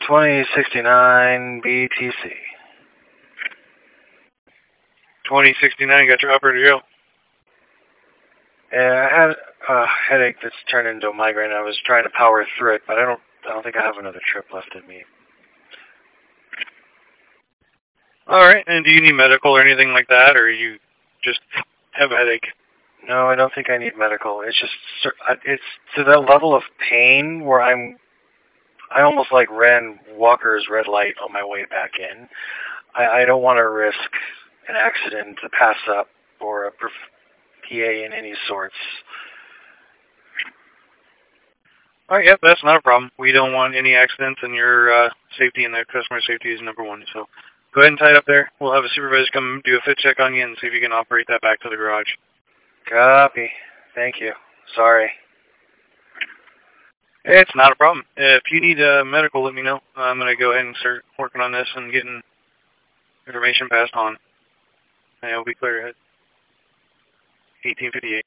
2069 BTC. 2069, got your operator Joe. Yeah, I had a headache that's turned into a migraine. I was trying to power through it, but I don't think I have another trip left in me. Alright, and do you need medical or anything like that, or you just have a headache? No, I don't think I need medical. It's just, it's to the level of pain where I almost like ran Walker's red light on my way back in. I don't want to risk an accident to pass up or a PA in any sorts. Alright, yep, that's not a problem. We don't want any accidents, and your safety and the customer safety is number one. So go ahead and tie it up there. We'll have a supervisor come do a fit check on you and see if you can operate that back to the garage. Copy. Thank you. Sorry. It's not a problem. If you need medical, let me know. I'm going to go ahead and start working on this and getting information passed on. And it'll be clear ahead. 1858.